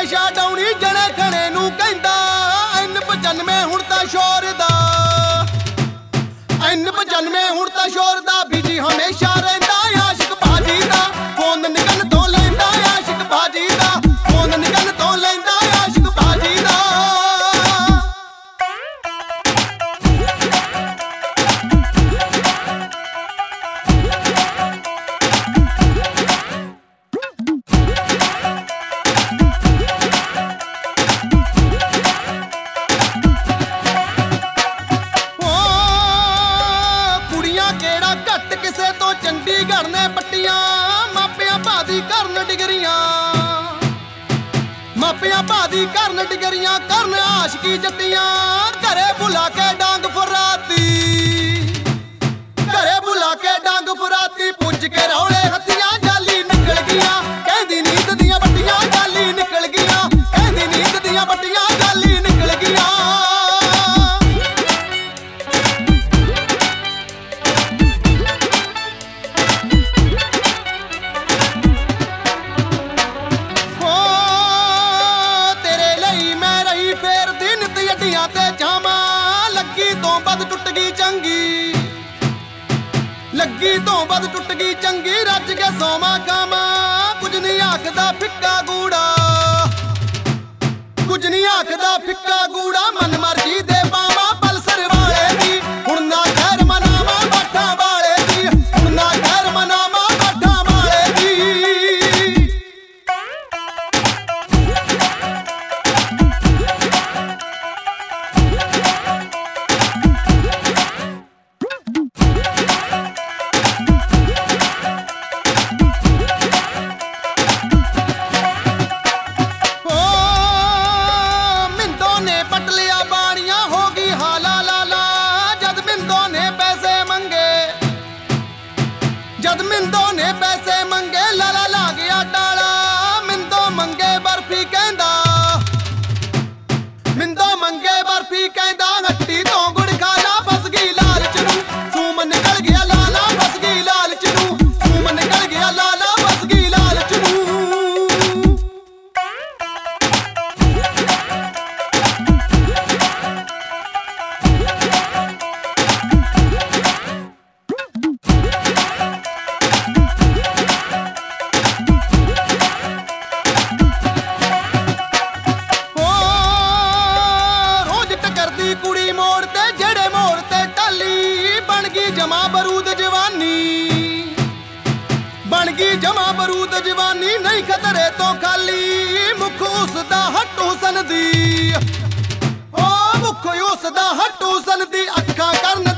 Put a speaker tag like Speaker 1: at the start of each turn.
Speaker 1: ਨਸ਼ਾ ਡਾਉਣੀ ਜਣੇ ਖਣੇ ਨੂੰ ਕਹਿੰਦਾ N95 ਹੁਣ ਤਾਂ ਸ਼ੋਰ ਦਾ N95 ਹੁਣ ਤਾਂ ਸ਼ੋਰ ਦਾ ਬੀਜੀ ਹਮੇਸ਼ਾ ਰਹਿੰਦਾ ਆਸ਼ਿਕ ਬਾਜੀ ਦਾ ਫੋਨ ਨਿਕਲ ਤੋਂ ਲੈਂਦਾ ਆਸ਼ਿਕ ਬਾਜੀ ਦਾ ਫੋਨ ਨਿਕਲ ਤੋਂ ਲੈਂਦਾ ਆਸ਼ਿਕ ਬਾਜੀ ਦਾ ਕਿਸੇ ਤੋਂ ਚੰਡੀਗੜ੍ਹ ਨੇ ਪੱਟੀਆਂ ਮਾਪਿਆਂ ਭਾਦੀ ਕਰਨ ਡਿਗਰੀਆਂ ਮਾਪਿਆਂ ਭਾਦੀ ਕਰਨ ਡਿਗਰੀਆਂ ਕਰਨ ਆਸ਼ਕੀ ਜੱਟੀਆਂ ਘਰੇ ਬੁਲਾ ਕੇ ਡਾਂਗ ਫਰਾਤੀ ਘਰੇ ਬੁਲਾ ਕੇ ਡਾਂਗ ਫਰਾਤੀ ਪੁੱਜ ਕੇ ਰੌਲੇ ਹੱਥੀਆਂ ਜਾਲੀ ਨਿਕਲ ਗਈਆਂ ਕਹਿੰਦੀ ਨੀਂਦ ਦੀਆਂ ਬੱਟੀਆਂ ਜਾਲੀ ਨਿਕਲ ਗਈਆਂ ਕਹਿੰਦੀ ਨੀਂਦ ਦੀਆਂ ਬੱਟੀਆਂ ਜਾਲੀ ਨਿਕਲ ਗਈਆਂ ਤੇ ਜਾਵਾਂ ਲੱਗੀ ਤੋਂ ਵੱਧ ਟੁੱਟ ਗਈ ਚੰਗੀ ਲੱਗੀ ਤੋਂ ਵੱਧ ਟੁੱਟ ਗਈ ਚੰਗੀ ਰੱਜ ਕੇ ਸੋਵਾਂ ਖਾਵਾਂ ਕੁਝ ਨਹੀਂ ਆਖਦਾ ਫਿੱਕਾ ਗੂੜਾ ਕੁਝ ਨਹੀਂ ਆਖਦਾ ਫਿੱਕਾ ਗੂੜਾ ਮਨ ਮਰਜੀ ਦੇ ਪਾਵਾਂ ਪਲਸਰ ਵਾਲੇ ਦੀ ਹੁਣ ਨਾ ਖੈਰ ਮਨਾਵਾਂ ਬਾਠਾਂ ਵਾਲੇ ਦੀ ਹੁਣ ਨਾ ਖੈਰ ਮਨਾਵਾਂ ਬਾਠਾਂ ਵਾਲੇ ਦੀ ਜਦ ਮਿੰਦੋ ਨੇ ਪੈਸੇ ਮੰਗੇ ਲਾਲਾ ਲਾ ਗਿਆ ਟਾਲਾ ਮਿੰਦੋ ਮੰਗੇ ਬਰਫੀ ਕਹਿੰਦਾ ਮਿੰਦੋ ਮੰਗੇ ਬਰਫੀ ਕਹਿੰਦਾ ਹੱਟੀ ਤੋਂ ਗੁੜ ਖਾ ਲਾ ਫਸ ਗਈ ਲਾਲਚ ਨੂੰ ਸੂਮ ਨਿਕਲ ਗਿਆ ਲਾਲਾ ਫਸ ਗਈ ਲਾਲਚ ਨੂੰ ਸੂਮ ਨਿਕਲ ਗਿਆ ਲਾਲਾ ਫਸ ਗਈ ਲਾਲਚ ਨੂੰ ਕੁੜੀ ਮੋੜ ਤੇ ਜਿਹੜੇ ਮੋੜ ਤੇ ਟਾਲੀ ਬਣ ਗਈ ਜਮਾ ਬਰੂਦ ਜਵਾਨੀ ਬਣ ਗਈ ਜਮਾ ਬਰੂਦ ਜਵਾਨੀ ਨਹੀਂ ਖਤਰੇ ਤੋਂ ਖਾਲੀ ਮੁਖ ਉਸਦਾ ਹੱਟ ਹੁਸਨ ਦੀ ਓ ਮੁਖ ਉਸਦਾ ਹੱਟ ਹੁਸਨ ਦੀ ਅੱਖਾਂ ਕਰਨ